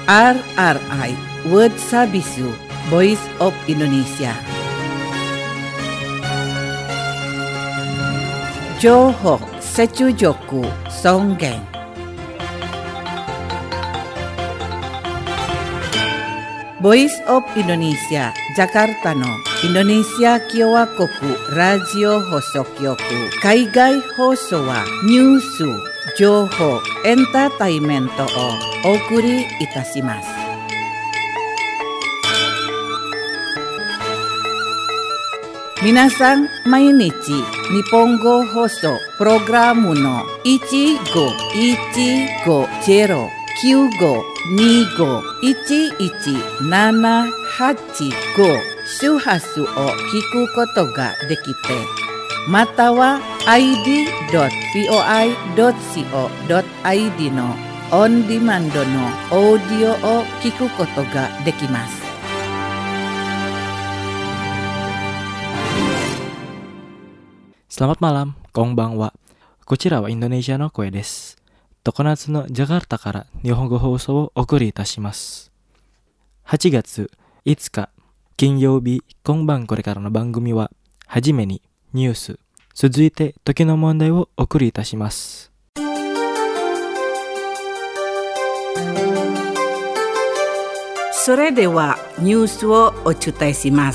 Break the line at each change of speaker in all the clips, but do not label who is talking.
RRI World Sabisu Voice of Indonesia. Johok Secujoku Songgeng. Voice of Indonesia Jakarta no Indonesia Kyowa Koku Radio Hosokyoku Kaigai Hoso wa Nyusu Joho Entertainmento o Okuri Itashimasu. Minasan mainichi Nihongo Hoso Programu no 15-1-95-11-785 周波数を聞くことができて、または id.voi.co.id のオンディマンドのオーディオを聞くことができます。
Selamat malam, konbanwa. こちらはインドネシアの声です。常夏のジャカルタから日本語放送をお送りいたします。8月5日金曜日、今晩これからの番組は、はじめにニュース、続いて時の問題をお送りいたします。
それではニュースをお伝えします。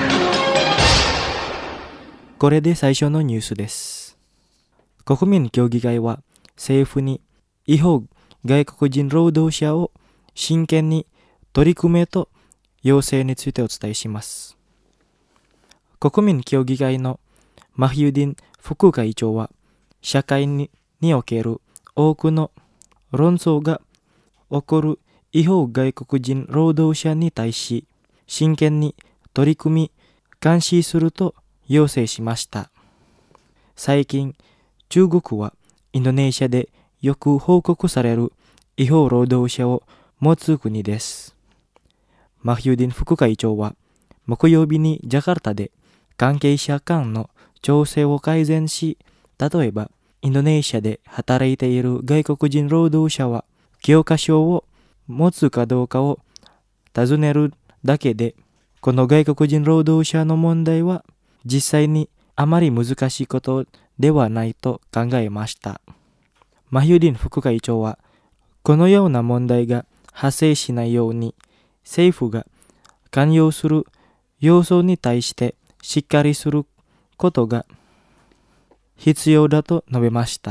これで最初のニュースです。国民協議会は政府に違法外国人労働者を真剣に取り組めと要請についてお伝えします。国民協議会のマヒユディン副会長は、社会における多くの論争が起こる違法外国人労働者に対し、真剣に取り組み監視すると要請しました。最近、中国はインドネシアでよく報告される違法労働者を持つ国です。マヒユディン副会長は、木曜日にジャカルタで関係者間の調整を改善し、例えばインドネシアで働いている外国人労働者は教科書を持つかどうかを尋ねるだけで、この外国人労働者の問題は実際にあまり難しいことではないと考えました。マヒユディン副会長は、このような問題が発生しないように政府が関与する要素に対してしっかりすることが必要だと述べました。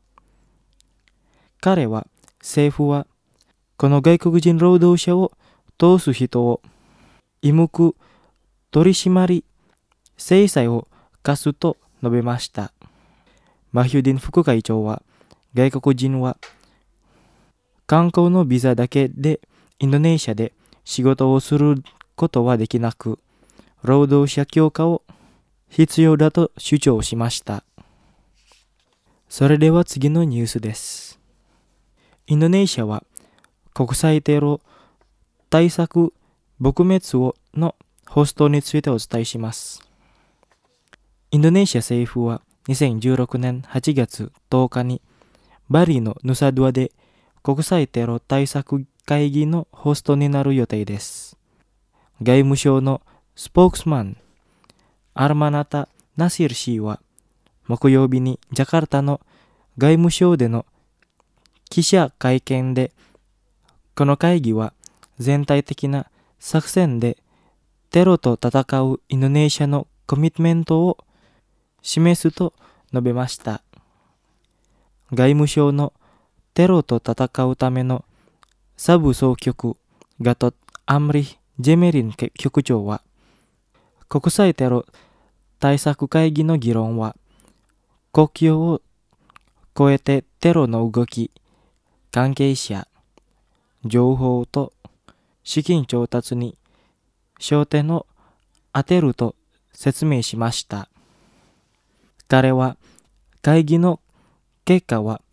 彼は、政府はこの外国人労働者を通す人を忌む取り締まり制裁を科すと述べました。マヒユディン副会長は、外国人は観光のビザだけでインドネシアで仕事をすることはできなく、労働者強化を必要だと主張しました。それでは次のニュースです。インドネシアは国際テロ対策撲滅のホストについてお伝えします。インドネシア政府は2016年8月10日にバリのヌサドゥアで国際テロ対策会議のホストになる予定です。外務省のスポークスマン、アルマナタ・ナシル氏は、木曜日にジャカルタの外務省での記者会見で、この会議は全体的な作戦でテロと戦うインドネシアのコミットメントを示すと述べました。外務省のテロと戦うためのサブ総局ガト・アムリ・ジェメリン局長は、国際テロ対策会議の議論は、国境を越えてテロの動き、関係者、情報と資金調達に焦点を当てると説明しました。彼は、会議の結果は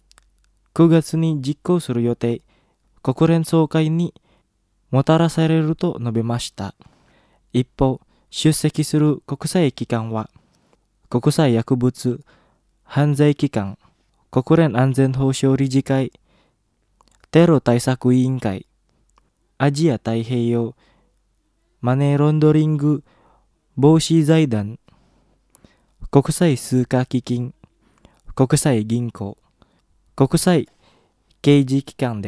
9月に実行する予定、国連総会にもたらされると述べました。一方、出席する国際機関は、国際薬物犯罪機関、国連安全保障理事会、テロ対策委員会、 アジア太平洋マネーロンダリング防止財団、国際通貨基金、国際銀行、国際刑事機関です。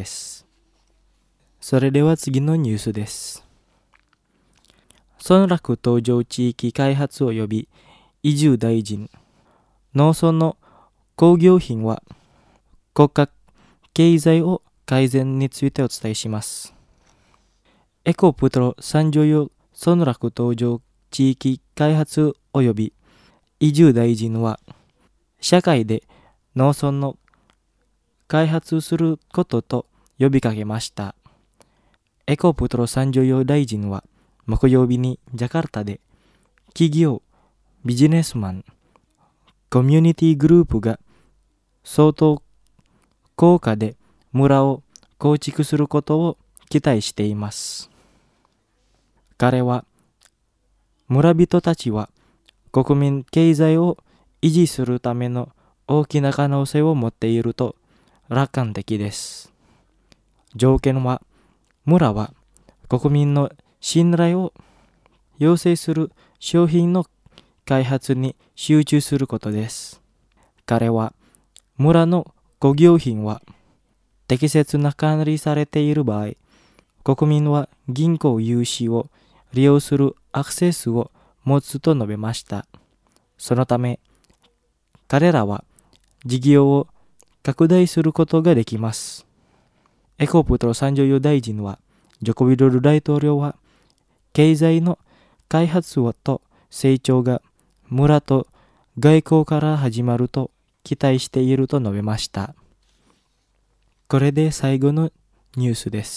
それでは次のニュースです。村落東上地域開発及び移住大臣、農村の工業品は国家経済を改善についてお伝えします。エコプトロ三条用村落東上地域開発及び移住大臣は、社会で農村の開発することと呼びかけました。エコプトロ三条用大臣は、木曜日にジャカルタで、企業、ビジネスマン、コミュニティグループが相当効果で村を構築することを期待しています。彼は、村人たちは国民経済を維持するための大きな可能性を持っていると楽観的です。条件は、村は国民の信頼を要請する商品の開発に集中することです。彼は、村の工業品は適切な管理されている場合、国民は銀行融資を利用するアクセスを持つと述べました。そのため、彼らは事業を拡大することができます。エコプトロ三条用大臣は、ジョコビドル大統領は、経済の開発と成長が村と外交から始まると期待していると述べました。これで最後のニュースです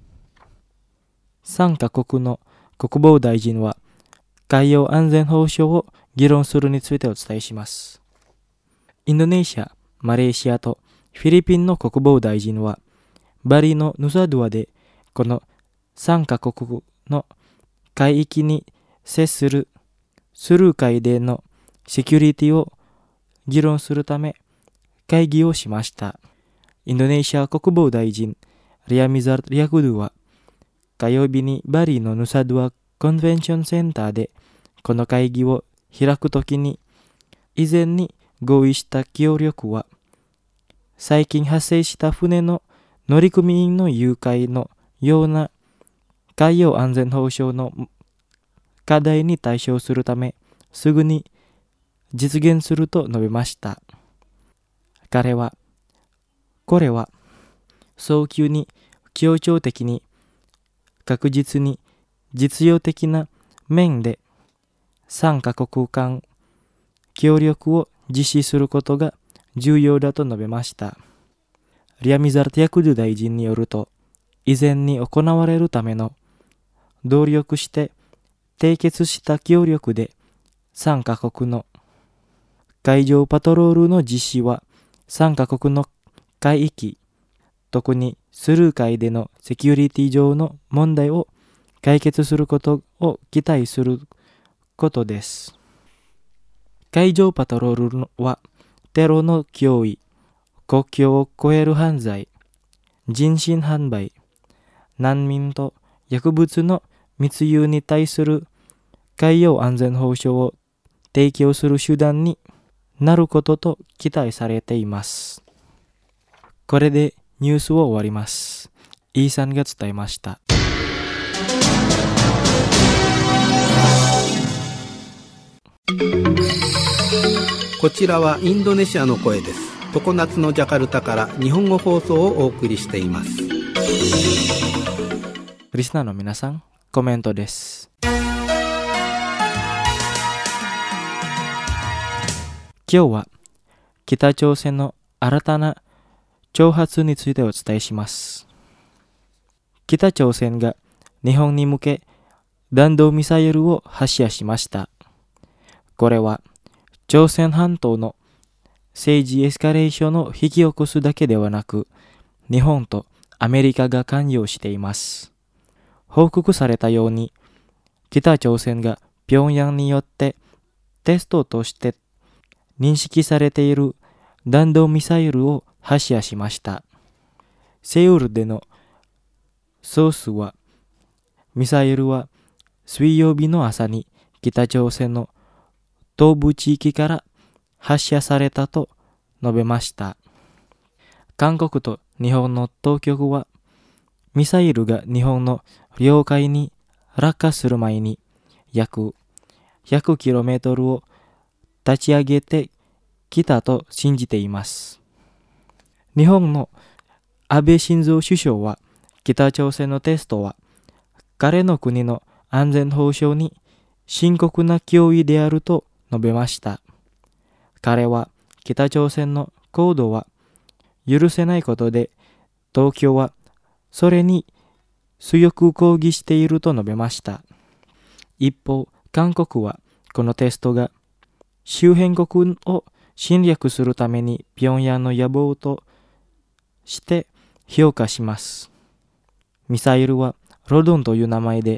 。3カ国の国防大臣は海洋安全保障を議論するについてお伝えします。インドネシア、マレーシアとフィリピンの国防大臣はバリのヌサドゥアでこの3カ国の海域に接するスルー海でのセキュリティを議論するため会議をしました。インドネシア国防大臣リアミザル・リアクドゥは火曜日にバリのヌサドゥアコンベンションセンターでこの会議を開くときに、以前に合意した協力は最近発生した船の乗組員の誘拐のような海洋安全保障の課題に対処するためすぐに実現すると述べました。彼は、これは早急に協調的に確実に実用的な面で3カ国間協力を実施することが重要だと述べました。リアミザル・ティアクドゥ大臣によると、以前に行われるための努力して締結した協力で3カ国の海上パトロールの実施は3カ国の海域、特にスルー海でのセキュリティ上の問題を解決することを期待することです。海上パトロールはテロの脅威、国境を越える犯罪、人身販売、難民と薬物の密輸に対する海洋安全保障を提供する手段になることと期待されています。これでニュースを終わります。イーさんが伝えました。
こちらはインドネシアの声です。常夏のジャカルタから日本語放送をお送りしています。
リスナーの皆さん、コメントです。今日は北朝鮮の新たな挑発についてお伝えします。北朝鮮が日本に向け弾道ミサイルを発射しました。これは朝鮮半島の政治エスカレーションを引き起こすだけではなく、日本とアメリカが関与しています。報告されたように、北朝鮮が平壌によってテストとして認識されている弾道ミサイルを発射しました。セウルでのソースはミサイルは水曜日の朝に北朝鮮の東部地域から発射されたと述べました。韓国と日本の当局は、ミサイルが日本の領海に落下する前に約 100km を立ち上げてきたと信じています。日本の安倍晋三首相は、北朝鮮のテストは彼の国の安全保障に深刻な脅威であると述べました。彼は北朝鮮の行動は許せないことで、東京はそれに強く抗議していると述べました。一方、韓国はこのテストが周辺国を侵略するために平壌の野望として評価します。ミサイルはロドンという名前で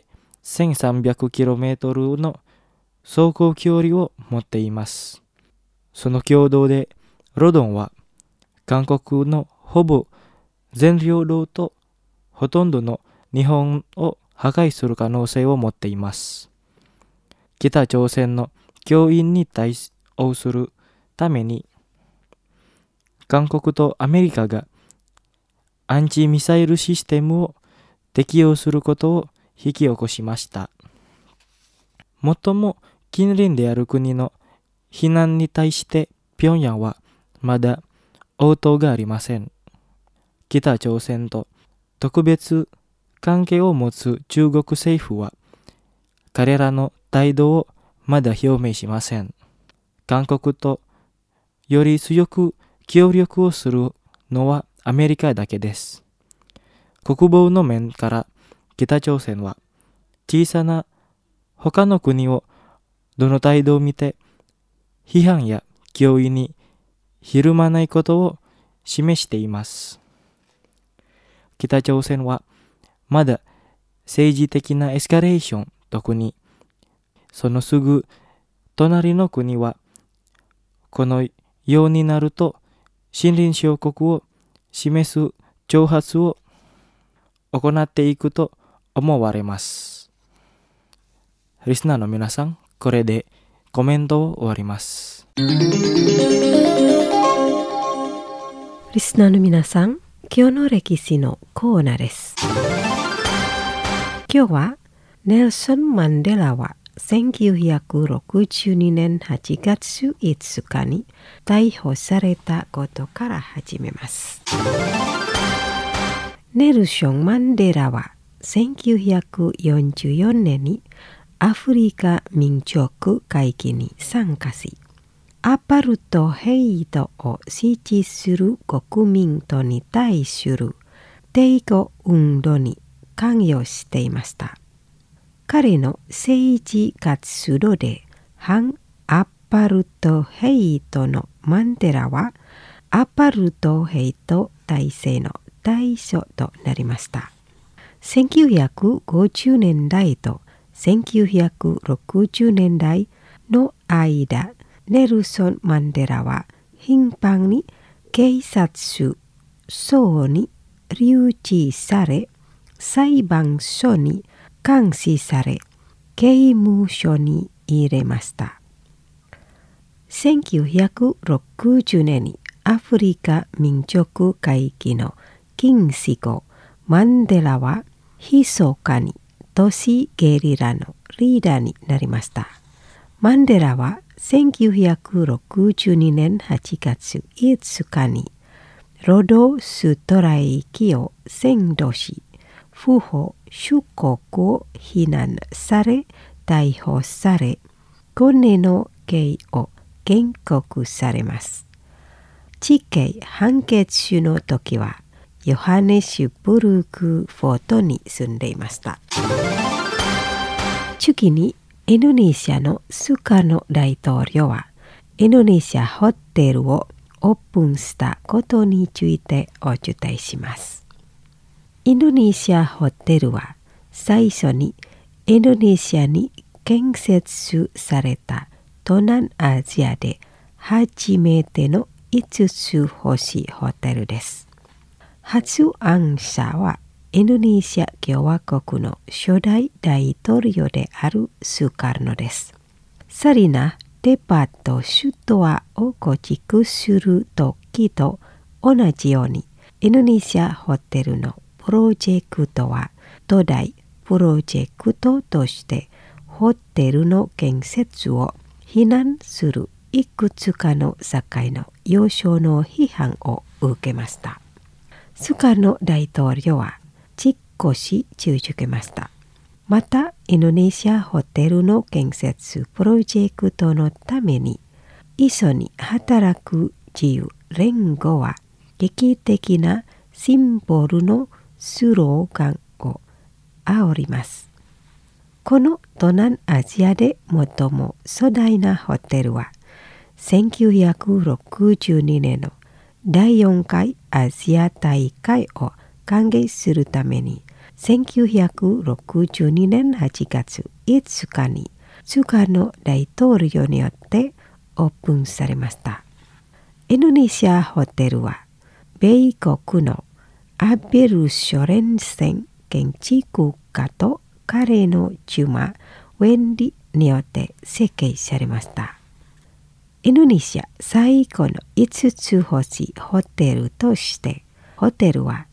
1300km の走行距離を持っています。その共同でロドンは韓国のほぼ全領土とほとんどの日本を破壊する可能性を持っています。北朝鮮の脅威に対応するために、韓国とアメリカがアンチミサイルシステムを適用することを引き起こしました。最も近隣である国の非難に対して平壌はまだ応答がありません。北朝鮮と特別関係を持つ中国政府は彼らの態度をまだ表明しません。韓国とより強く協力をするのはアメリカだけです。国防の面から北朝鮮は小さな他の国をどの態度を見て批判や脅威にひるまないことを示しています。北朝鮮はまだ政治的なエスカレーション、特にそのすぐ隣の国はこのようになると近隣小国を示す挑発を行っていくと思われます。リスナーの皆さん、これでコメントを終わります。
リスナーの皆さん、今日の歴史のコーナーです。今日はネルソン・マンデラは1962年8月5日に逮捕されたことから始めます。ネルソン・マンデラは1944年にアフリカ民族会議に参加し、アパルトヘイトを支持する国民党に対する抵抗運動に関与していました。彼の政治活動で反アパルトヘイトのマンデラはアパルトヘイト体制の対象となりました。1950年代と1960年代の間、ネルソン・マンデラは頻繁に警察署に留置され、裁判所に監視され、刑務所に入れました。1960年にアフリカ民族会議の禁止後、マンデラは密かに都市ゲリラのリーダーになりました。マンデラは1962年8月5日にロドストライキを占領し、不法出国を非難され、逮捕され、5年の刑を宣告されます。死刑判決の時は、ヨハネスブルクフォートに住んでいました。次に、インドネシアのスカノ大統領は、インドネシアホテルをオープンしたことについてお伝えします。インドネシアホテルは最初にインドネシアに建設された東南アジアで初めての5つ星ホテルです。発案者はインドネシア共和国の初代大統領であるスカルノです。サリナデパート首都を構築する時と同じように、インドネシアホテルのプロジェクトは土台プロジェクトとしてホテルの建設を非難するいくつかの境の要衝の批判を受けました。スカルノ大統領は実行し続けました。また、インドネシアホテルの建設プロジェクトのために一緒に働く自由連合は劇的なシンボルのスローガンを煽ります。この東南アジアで最も壮大なホテルは1962年の第4回アジア大会を歓迎するために1962年8月5日にスカルノ大統領によってオープンされました。インドネシアホテルは米国のアベル・ショレンセン建築家と彼の妻ウェンディによって設計されました。インドネシア最古の5つ星ホテルとしてホテルは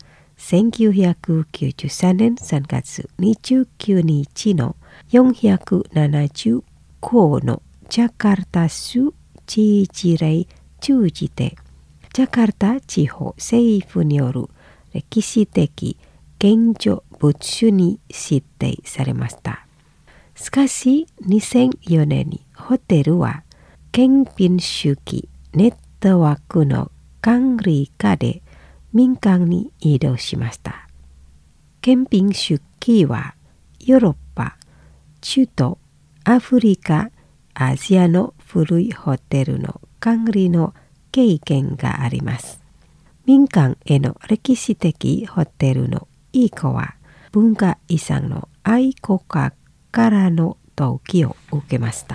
1993年3月29日の470校のジャカルタ州知事令通じてジャカルタ地方政府による歴史的建築物種に指定されました。しかし2004年にホテルは県民主義ネットワークの管理下で民間に移動しました。県民主義はヨーロッパ、中東、アフリカ、アジアの古いホテルの管理の経験があります。民間への歴史的ホテルの移行は文化遺産の愛好家からの同意を受けました。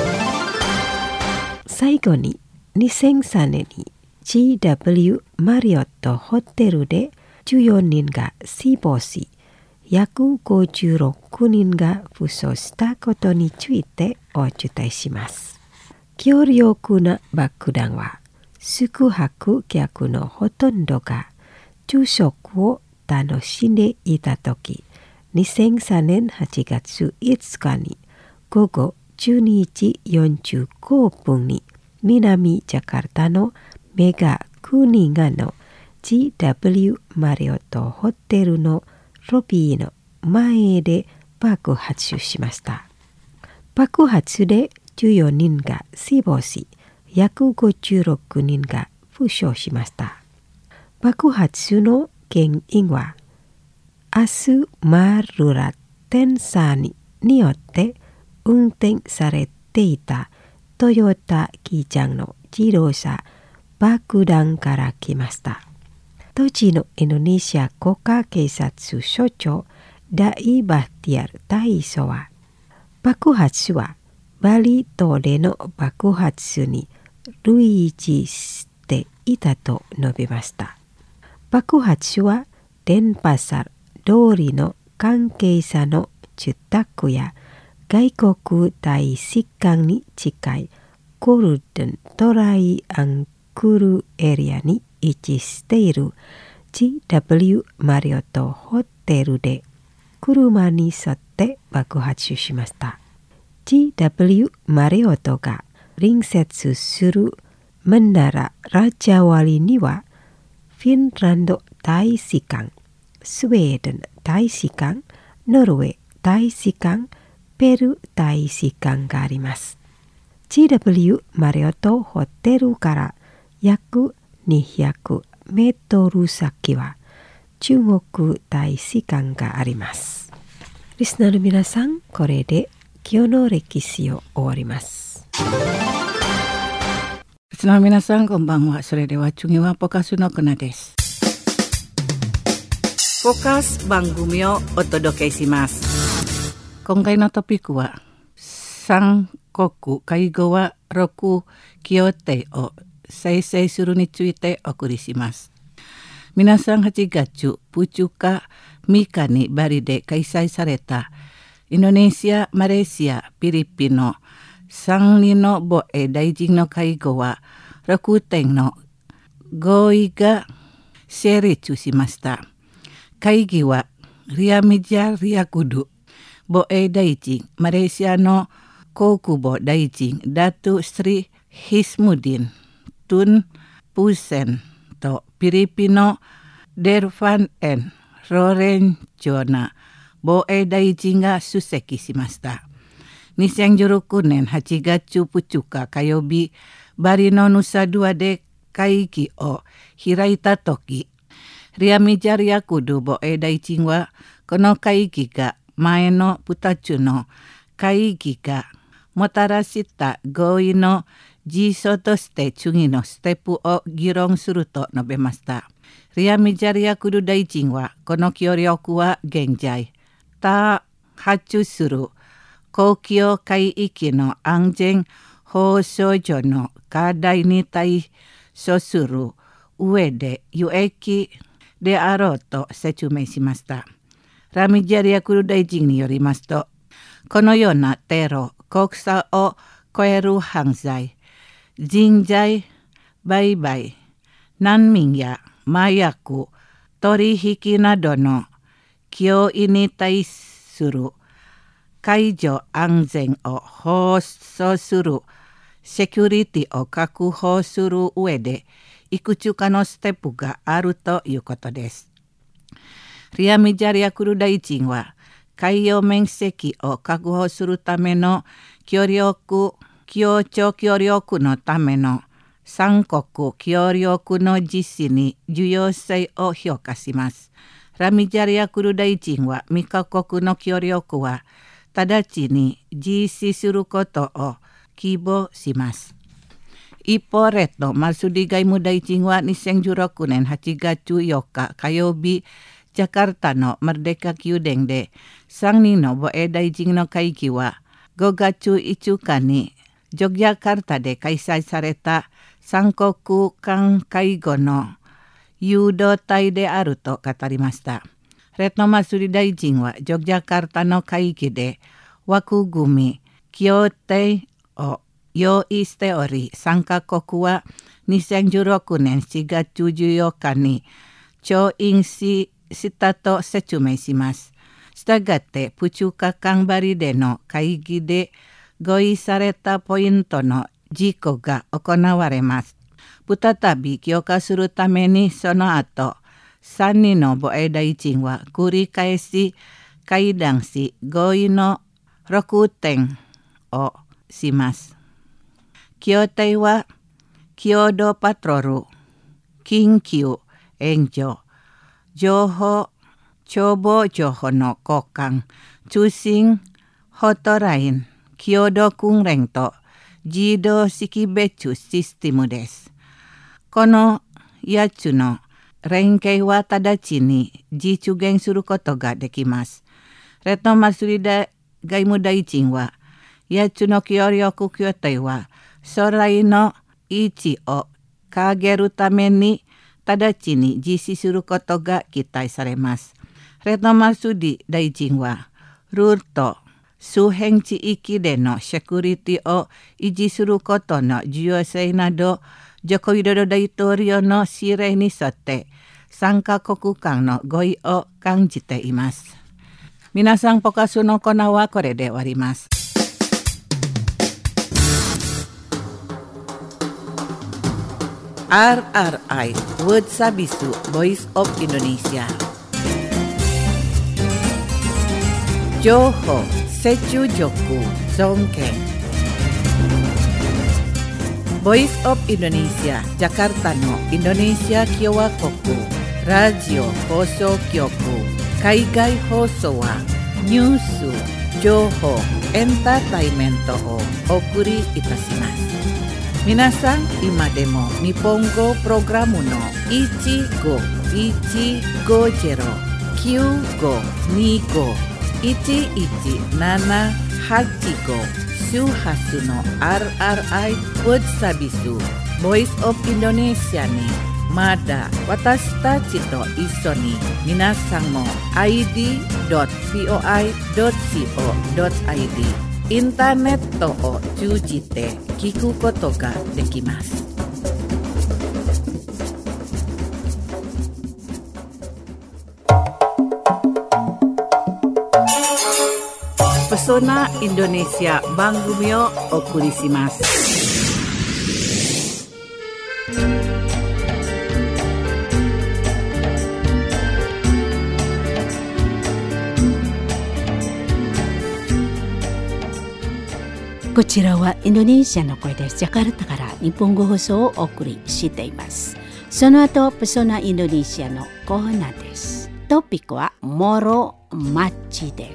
最後に2003年に GW マリオットホテルで14人が死亡し、約56人が負傷したことについてお伝えします。強力な爆弾は宿泊客のほとんどが昼食を楽しんでいたとき、2003年8月5日に午後12時45分に南ジャカルタのメガクニガの GW マリオットホテルのロビーの前で爆発しました。爆発で14人が死亡し、約56人が負傷しました。爆発の原因はアスマルラ天才によって運転されていたトヨタ機ジャンの自動車爆弾から来ました。当時のインドネシア国家警察署長ダイ・バティアル大佐は爆発はバリ島での爆発に類似していたと述べました。爆発はデンパサル通りの関係者の住宅や外国大使館に近いゴールデントライアングルエリアに位置している GW マリオットホテルで車に沿って爆発しました。GW マリオットが隣接するマナラ・ラジャワリにはフィンランド大使館、スウェーデン大使館、ノルウェー大使館、ペルー大使館があります。GW マリオットホテルから約200メートル先は中国大使館があります。リスナーの皆さん、これで今日の歴史を終わります。
リスナーの皆さん、こんばんは。それでは次はポカスのコーナーです。ポカス番組をお届けします。今回のトピックは三国介護は6協定を再生するについてお送りします。 皆さん8月2日3日にバリで開催されたインドネシア、マレーシア、フィリピンの3人の防衛大臣の会合は6点の合意が成立しました。会議はリアミジャリアクド防衛大臣、マレーシアの国防大臣ダトゥ・スリ・ヒスムディン・トゥン・プセンとフィリピンのデルファン・エン・ロレンジョナ防衛大臣が出席しました。2016年8月2日火曜日、バリのヌサドゥアで会議を開いたとき、リアミジャリアクド防衛大臣は、この会議が前の2つの会議がもたらした合意の実相として次のステップを議論すると述べました。リアミジャリアクド大臣は、この協力は現在、多発する公共海域の安全保障上の課題に対処する上で有益であろうと説明しました。ラミジャリアクド大臣によりますと、このようなテロ、国差を超える犯罪、人材売買、難民や麻薬、取引などの脅威に対する海上安全を保障するセキュリティを確保する上でいくつかのステップがあるということです。リアミジャリアクド大臣は海洋面積を確保するための協調協力のための三国協力の実施に重要性を評価します。ラミジャリアクド大臣は3カ国の協力は直ちに実施することを希望します。一方、レッド・マルスディ外務大臣は2016年8月4日火曜日、ジャカルタのマルデカ宮殿で3人の防衛大臣の会議は5月5日にジョギャカルタで開催された三国間会合の誘導体であると語りました。レッドマスリ大臣はジョギャカルタの会議で枠組み協定を用意しており、参加国は2016年4月14日に調印したと説明します。したがって2日間バリでの会議で合意されたポイントの実行が行われます。再び強化するためにその後、3人の防衛大臣は繰り返し会談し合意の6点をします。協定は共同パトロール、緊急援助、情報、帳簿情報の交換、通信、ホットライン、共同訓練と自動識別システムです。この8つの連携は直ちに実現することができます。レッドマスリダ外務大臣は、8つの協力協定は将来の位置を上げるために直ちに実施することが期待されます。レッドマスリ大臣は、ルールと周辺地域でのセキュリティを維持することの重要性など、ジョコ・ウィドド大統領の指令に沿って3カ国間の合意を感じています。皆さん、ポカスのコーナーはこれで終わります。RRI Word Sabisu Voice of Indonesia 情報、接中力、尊敬ボイスオブインドネシアジャカルタのインドネシア共和国ラジオ放送局海外放送はニュース、情報、エンターテイメントをお送りいたします。皆さん、今でも日本語プログラムの 15-152-1175-11-785 周波数の RRI Word Sabisu Voice of Indonesia にまだ私たちと一緒に皆さんも id.poi.co.id インターネットを通じて聞くことができます。Pesona Indonesia 番組をお送りします。
こちらはインドネシアの声です。ジャカルタから日本語放送をお送りしています。その後、ペソナインドネシアのコーナーです。トピックはモロマッチです。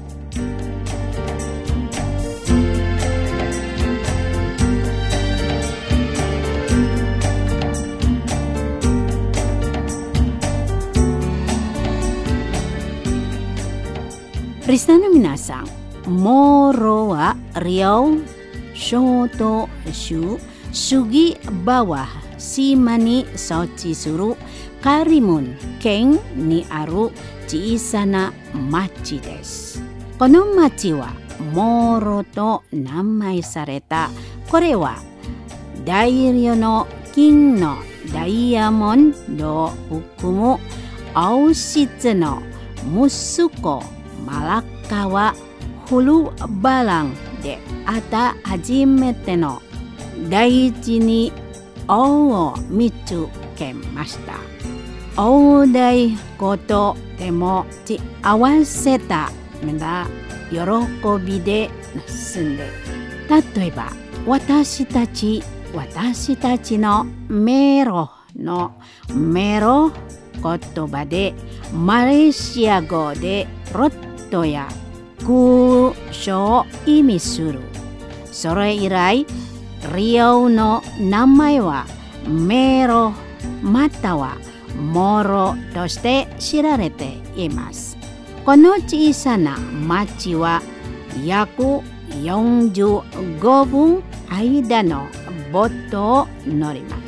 リスナーの皆さん、モロはリオ、小都州、Sugi bawah Sima ni Sochitsuru Karimun Ken ni Aru Chiisana Machi desu。この町はモロと名前された。これは大量の金のダイヤモンドを含む王室の息子マラッカはフルバランであった初めての大地に王を見つけました。大太鼓と手も手合わせたのが喜びで済んで、例えば私たちのメロのメロ言葉でマレーシア語でロットや空所を意味する。それ以来リオの名前はメロまたはモロとして知られています。この小さな町は約45分間のボートを乗ります。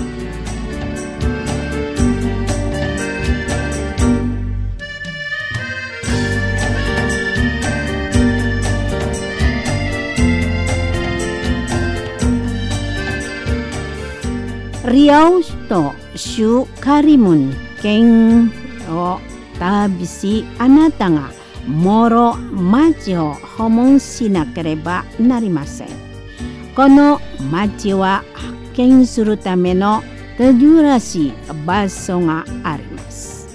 リオと州カリムン県を旅し、あなたがモロ町を訪問しなければなりません。この町は発見するための珍しい場所があります。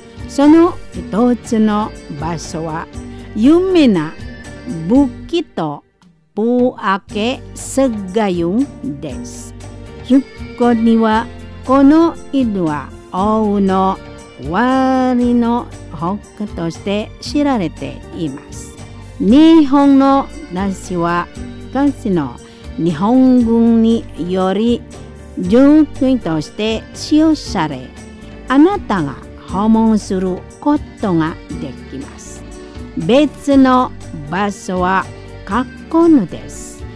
その一つの場所は有名なブキとプアケスガユンです。ここにはこの犬は王のワニの他として知られています。日本の梨はかつての日本軍により銃器として使用され、あなたが訪問することができます。別の場所はカッコヌです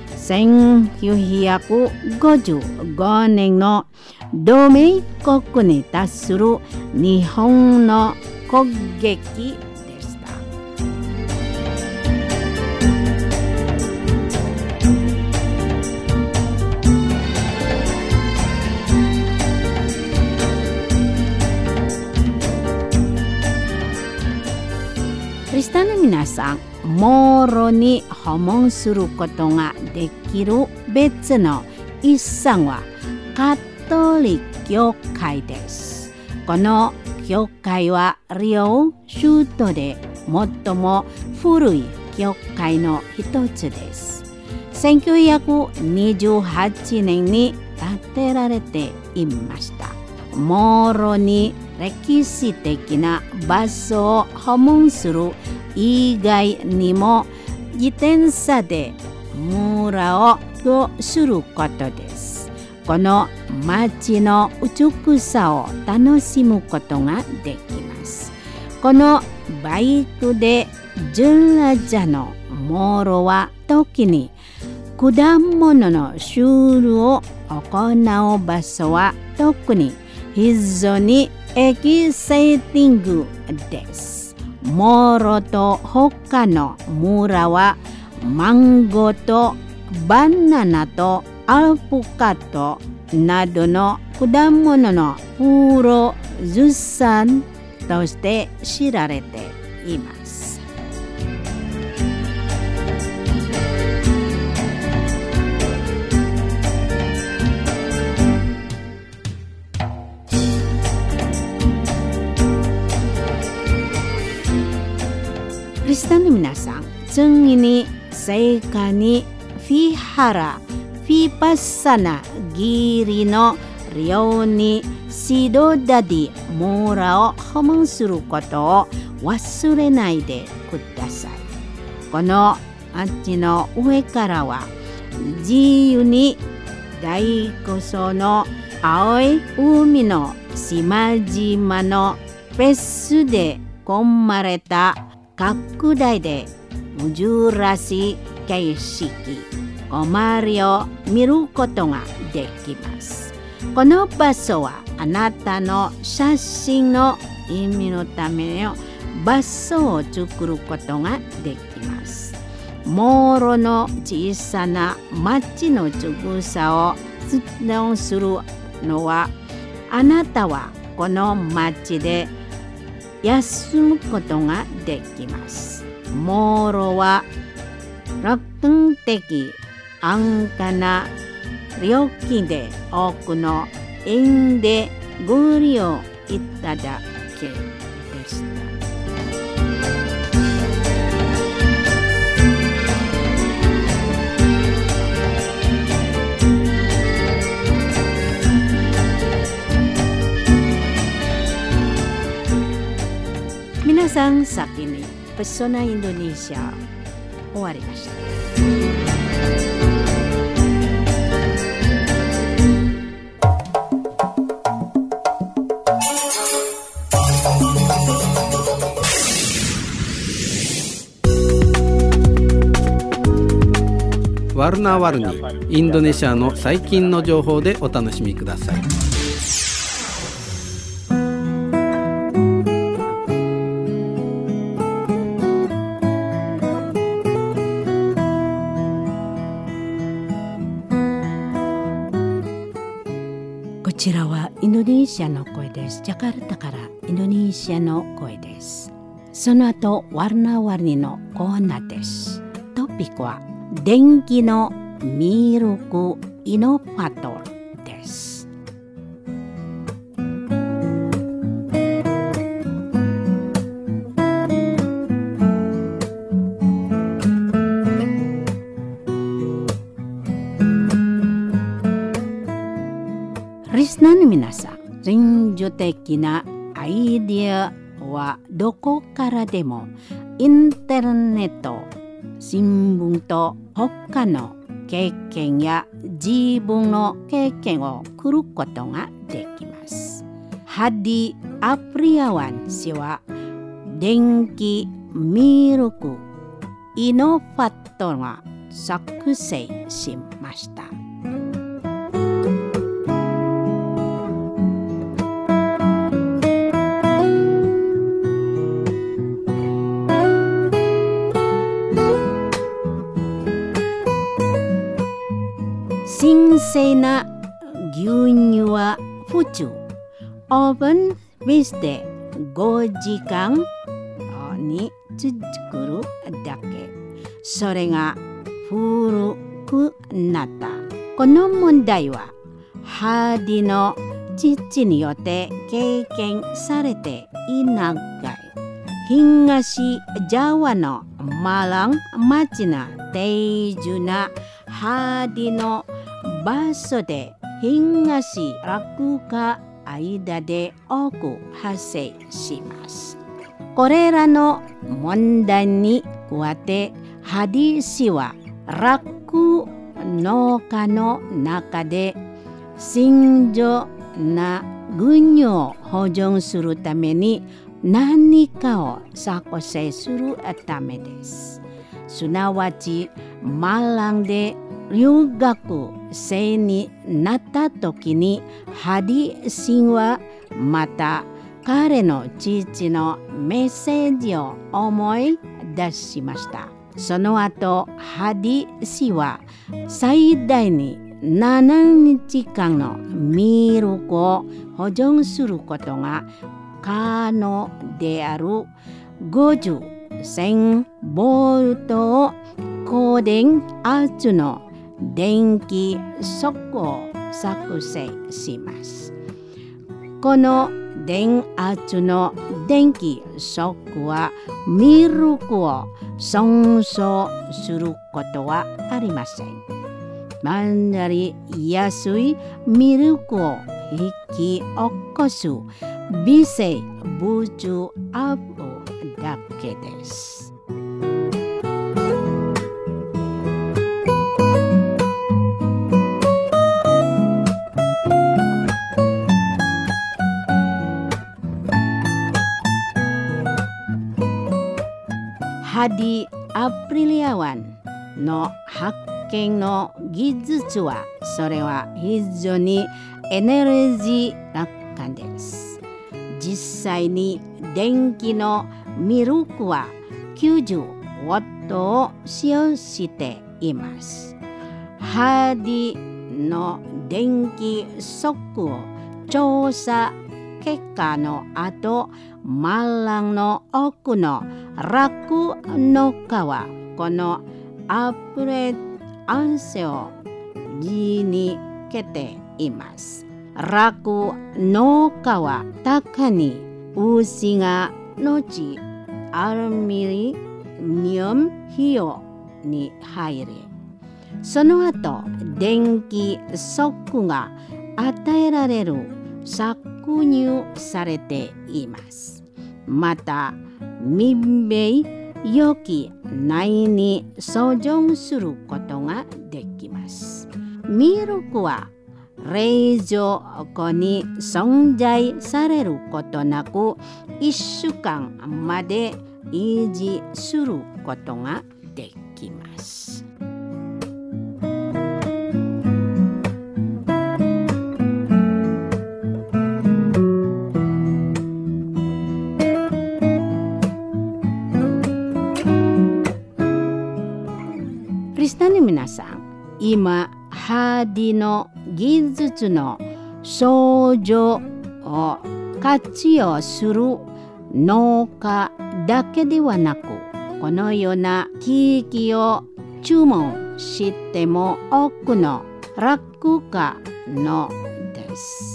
。1955年の同盟国に達する日本の攻撃でした。クリスチャンの皆さん、モロに訪問することができる別の一産はカトリック教会です。この教会はリオ州都で最も古い教会の一つです。1928年に建てられていました。モロに歴史的な場所を訪問する以外にも自転車で村をとすることです。この町の美しさを楽しむことができます。このバイクでジュラジャのモロは時に果物の収穫を行う場所は特に非常にエキサイティングです。モロと他の村はマンゴーとバナナとアボカドなどの果物のプロデューサーとして知られています。クリスチャンの皆さん、次に聖火にフィハラ、フィパッサナギリの寮にシドダディ村を訪問することを忘れないでください。この町の上からは自由に大空想の青い海の島々のフェスで込まれた拡大で珍しい景色お参りを見ることができます。この場所はあなたの写真の意味のための場所を作ることができます。モーロの小さな町の美しさを実現するのは、あなたはこの町で休むことができます。モーロは楽観的安価な料金で多くの円でご利用いただけでした。皆さん、先にペソナインドネシア終わりました。
ワルナワルニ、インドネシアの最近の情報でお楽しみください。
こちらはインドネシアの声です。ジャカルタからインドネシアの声です。その後、ワルナワルニのコーナーです。トピックは電気のミルクイノファトルです。リスナーの皆さん、人情的なアイデアはどこからでもインターネット、新聞と他の経験や自分の経験を来ることができます。ハディ・アプリアワン氏は電気ミルクイノファトが作成しました。新鮮な牛乳は普通オーブンベースで5時間に作るだけ。それが古くなった。この問題はハーディの父によって経験されていない。東ジャワのマラン町な定住なハーディの場所で東落下間で多く発生します。これらの問題に加えてハディ氏は酪農家の中で慎重な牛乳を保存するために何かを作成するためです。すなわちマランで留学生になった時にハディ氏はまた彼の父のメッセージを思い出しました。その後、ハディ氏は最大に7日間のミルクを保存することが可能である50,000ボルトを高電圧の電気ショックを作成します。この電圧の電気ショックはミルクを損傷することはありません。まんざり安いミルクを引き起こす微生物アップだけです。ハディ・アプリリア湾の発見の技術は、それは非常にエネルギー楽観です。実際に電気のミルクは90ワットを使用しています。ハディの電気ショックを調査結果の後、マランの奥の酪農家はこのアプレアンセを字にけています。酪農家は高に牛が後アルミニウム費用に入り、その後電気ショックが与えられる搾乳されています。また密閉容器内に保存することができます。ミルクは冷蔵庫に存在されることなく1週間まで維持することができます。リスナーの皆さん、今ハディの技術の相乗を活用する農家だけではなく、このような地域を注文しても多くの酪家のです。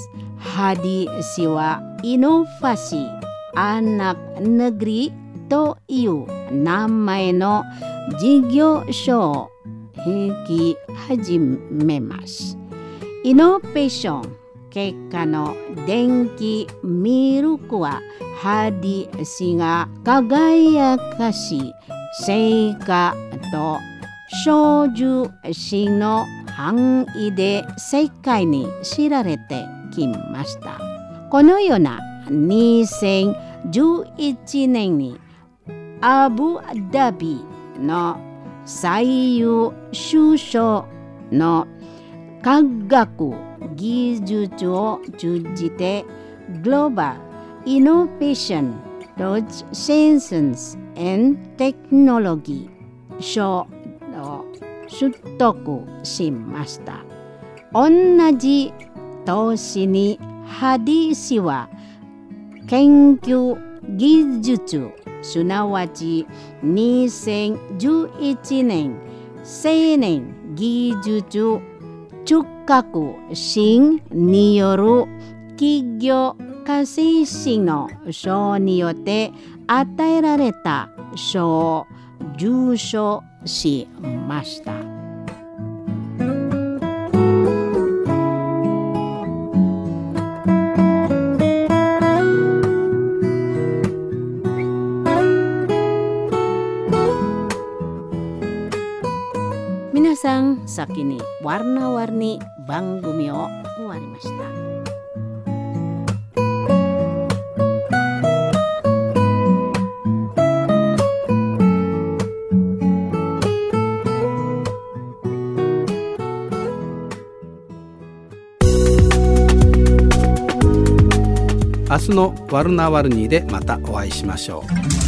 ハディ氏はイノファシアナネグリという名前の事業所を引き始めます。イノベーション結果の電気ミルクはハディ氏が輝かし成果と長寿心の範囲で世界に知られてきました。このような2011年にアブダビの最優秀賞の科学技術を通じてグローバルイノベーションロジセンス&テクノロジー賞を取得しました。同じ年にハディ氏は研究技術すなわち2011年青年技術中核心による企業家政士の賞によって与えられた賞を受賞しました。皆さん、先にwarna-warni番組を終わりました。
スのワルナワルニーでまたお会いしましょ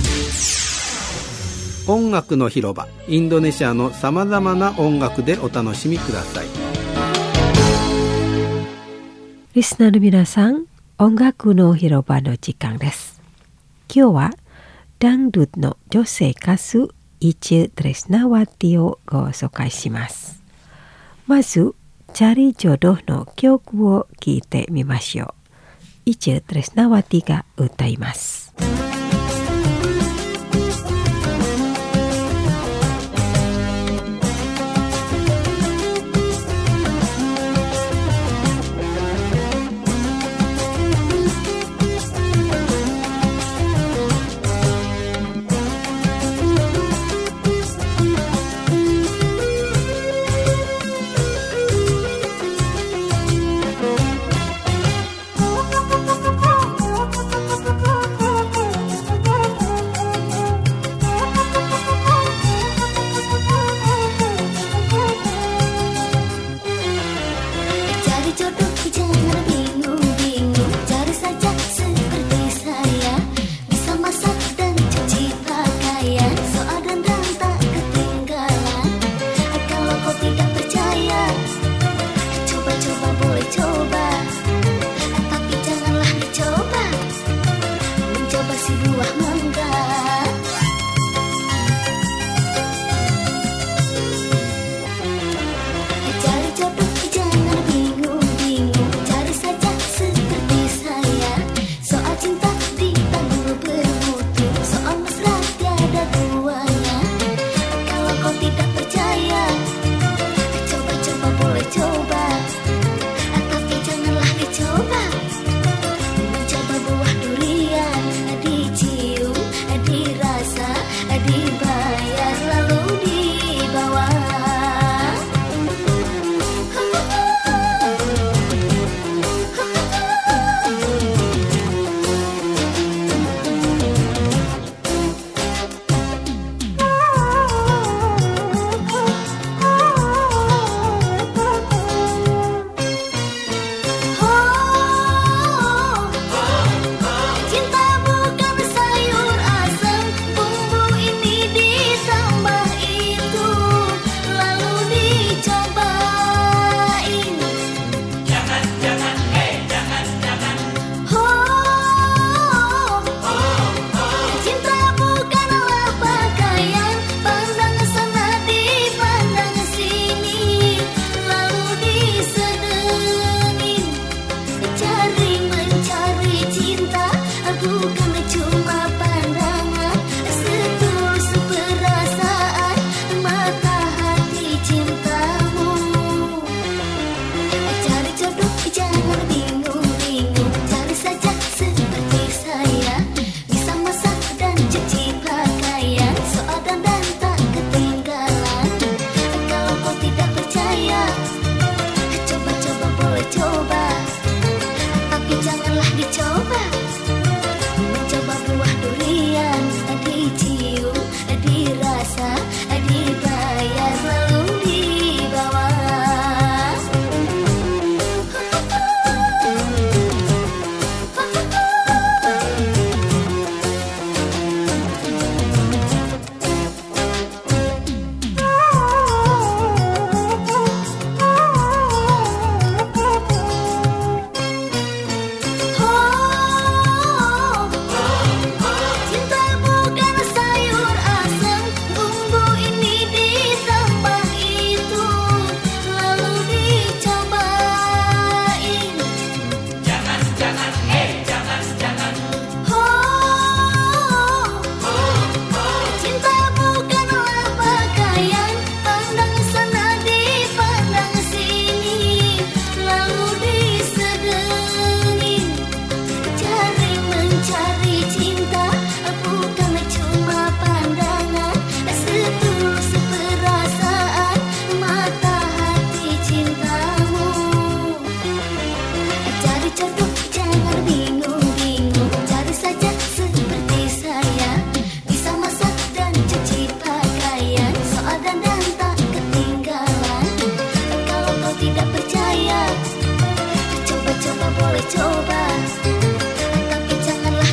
う。音楽の広場、インドネシアのさまざまな音楽でお楽しみください。
リスナーの皆さん、音楽の広場の時間です。今日はダンドゥの女性歌手イチ・トレスナワティをご紹介します。まずチャリ・ジョドの曲を聴いてみましょう。イチ・トレスナワティが歌います。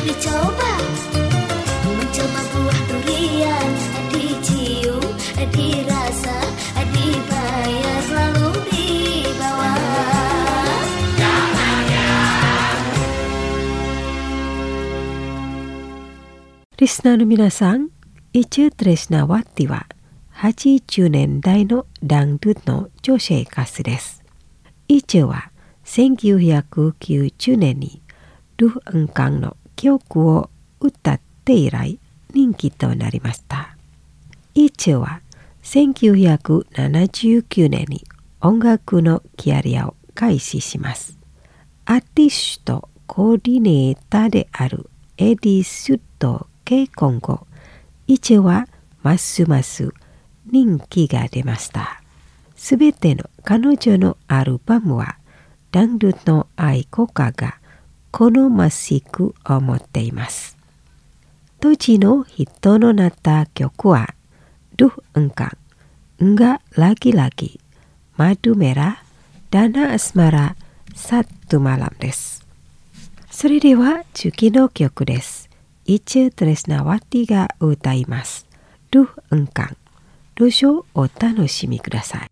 dicoba, mencoba buah durian, dicium, dirasa, dibayar lalu dibawa.
Listenerの皆さん、Ichu Tresnawati は80年代のダンドゥの女性歌手です。Ichu は1990年にルフ・ンカンの曲を歌って以来人気となりました。Ichu は1979年に音楽のキャリアを開始します。アーティストコーディネーターであるエディ・スット結婚後、Ichuはますます人気が出ました。すべての彼女のアルバムはダンドゥの愛好家が好ましく思っています。当時のヒットのなった曲はルフ・ンカン、Enggak Lagi-Lagi、Madu Merah、Dana Asmara、Satu Malam です。それでは次の曲です。Ichu Tresnawati が歌います。ルフ・ンカン、どうぞお楽しみください。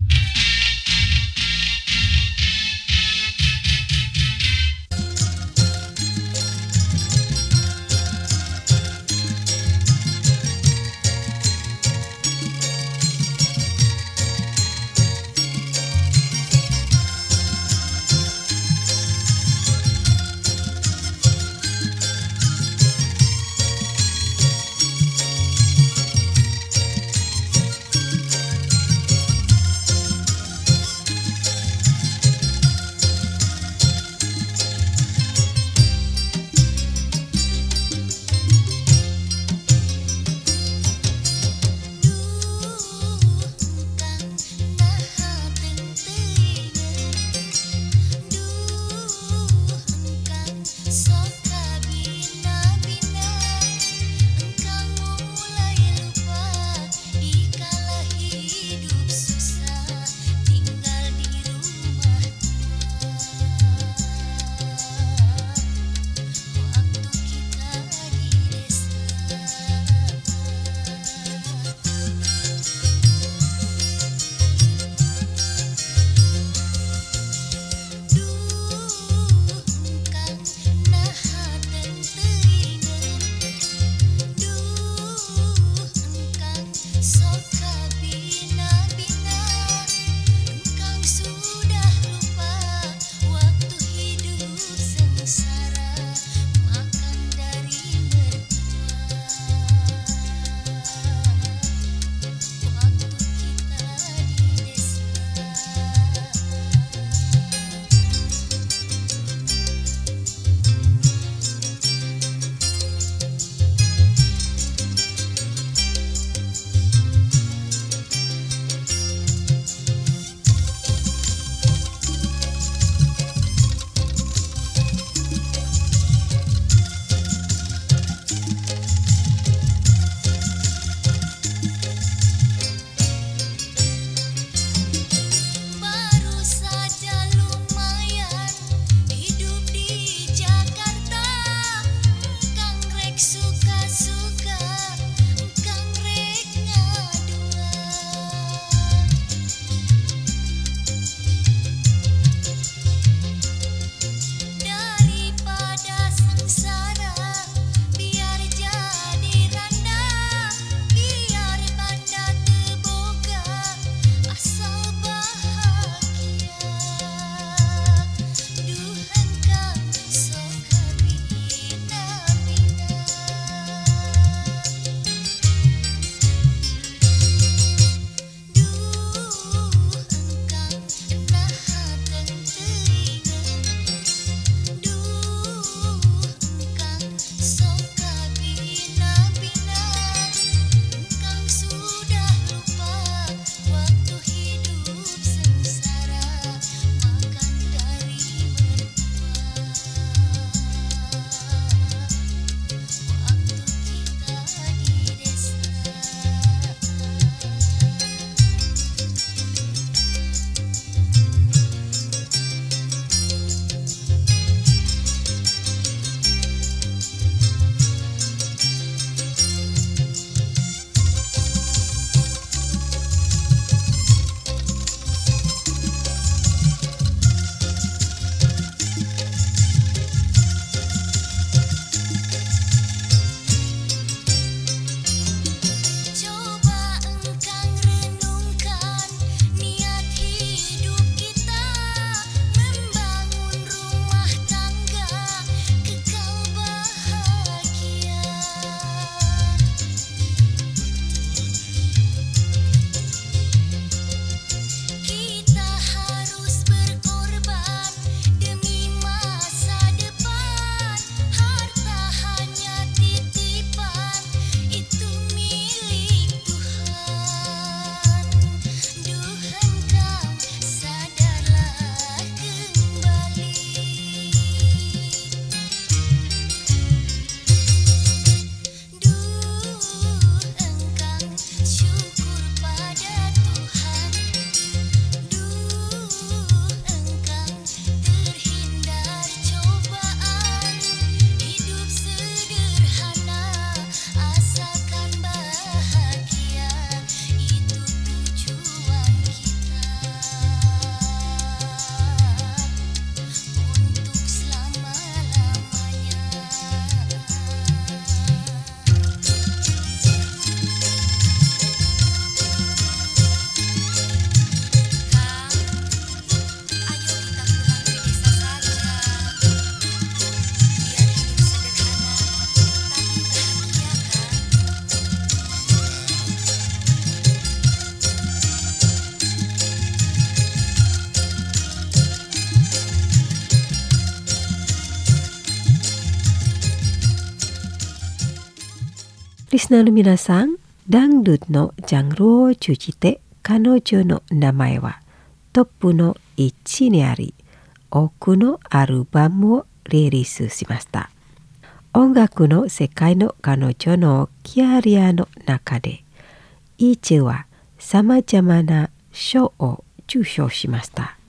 リスナーの皆さん、ダンルのジャンルを通じて彼女の名前はトップの1にあり、多くのアルバムをリリースしました。音楽の世界の彼女のキャリアの中で、イーチェはさまざまな賞を受賞しました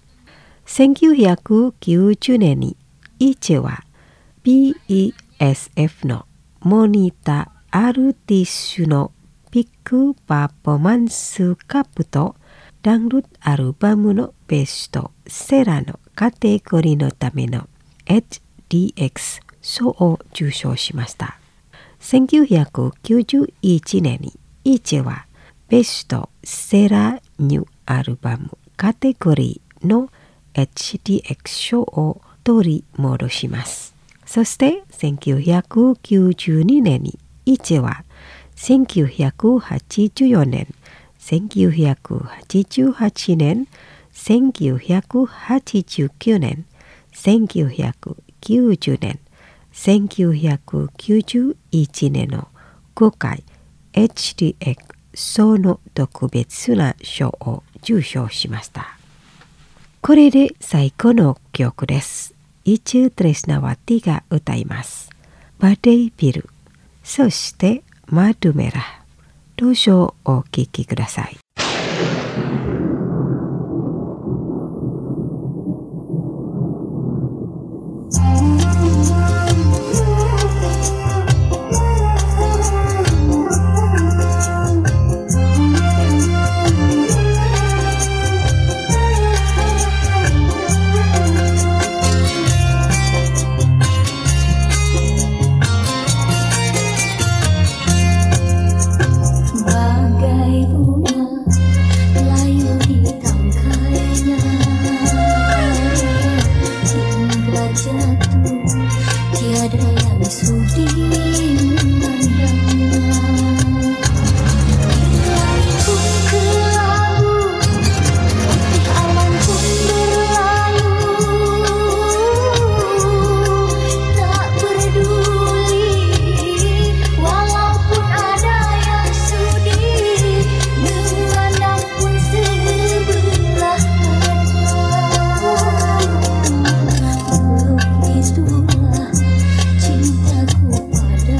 。1990年にイーチェは BESF のモニターアルティッシュのピックパフォーマンスカップとダンルアルバムのベストセラーのカテゴリーのための HDX 賞を受賞しました。1991年にイーチェはベストセラーニューアルバムカテゴリーの HDX 賞を取り戻します。そして1992年にイーチェは1984年、1988年、1989年、1990年、1991年の5回 HDX 賞の特別な賞を受賞しました。これで最後の曲です。イチュ・トレスナワティが歌います。バデイビル、そしてマドゥメラ。どうぞお聴きください。
Cintaku pada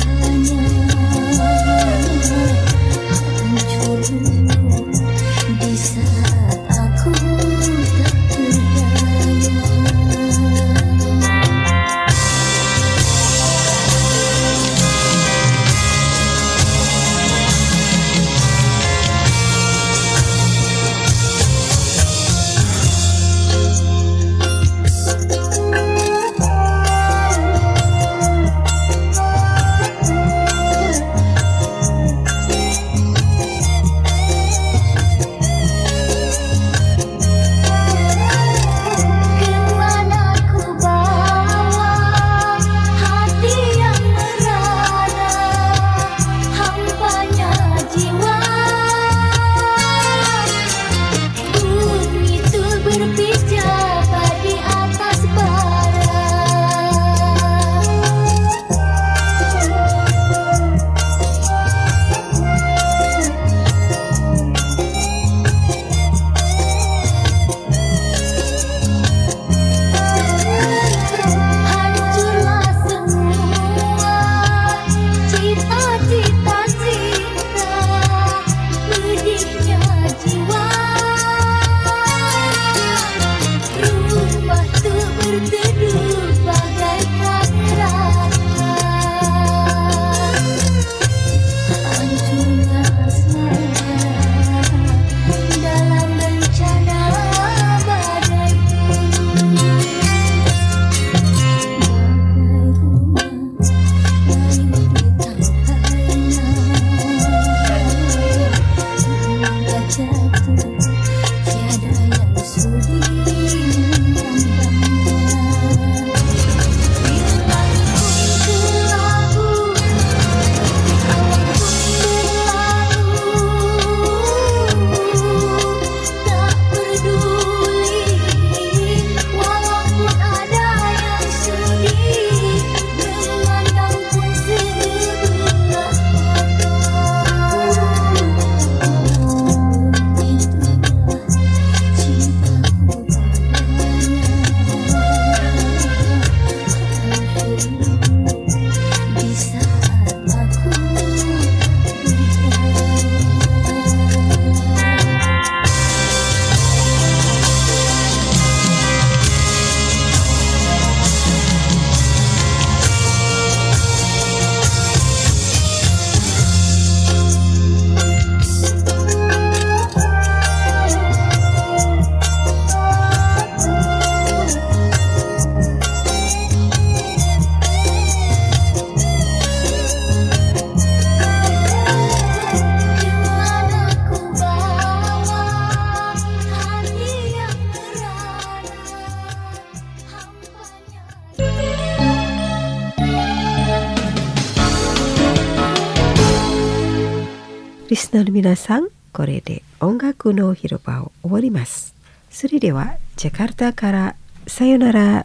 リスナーの皆さん、これで音楽の広場を終わります。それではジャカルタからさよなら。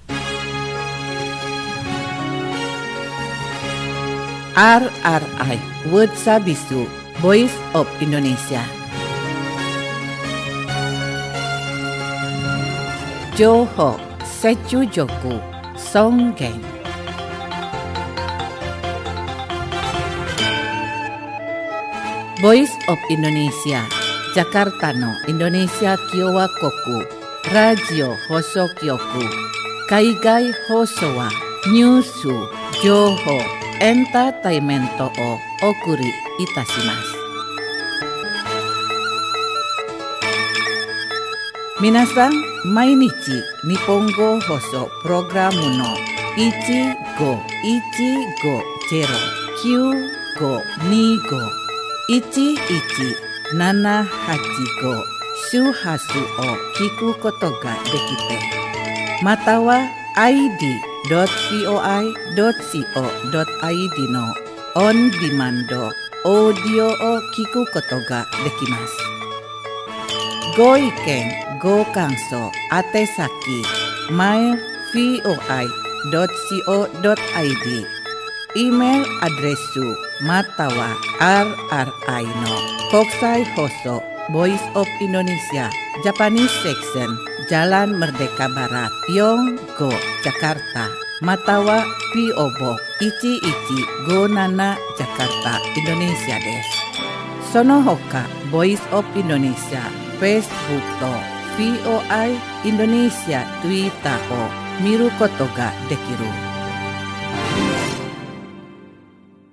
RRI World Sabisu Voice of Indonesia. Johor Secu Joku Songgeng. Voice of Indonesia Jakarta no Indonesia Kiowa Koku Radio Hoso Kyoku Kaigai Hoso wa Nyusu Joho Entertainmento o Okuri Itashimasu. Minasan mainichi Nippongo Hoso Programu no Ichigo 1175 周波数を聞くことができて、または id.coi.co.id のオンディマンドオーディオを聞くことができます。ご意見、ご感想、宛先 mail.voi.co.id イメールアドレスまたは RRI の国際放送 Voice of Indonesia Japanese Section Jalan Merdeka Barat Yonggo Jakarta または PO Box 1157 Jakarta Indonesia です。その他 Voice of Indonesia Facebook と VOI Indonesia Twitter を見ることができる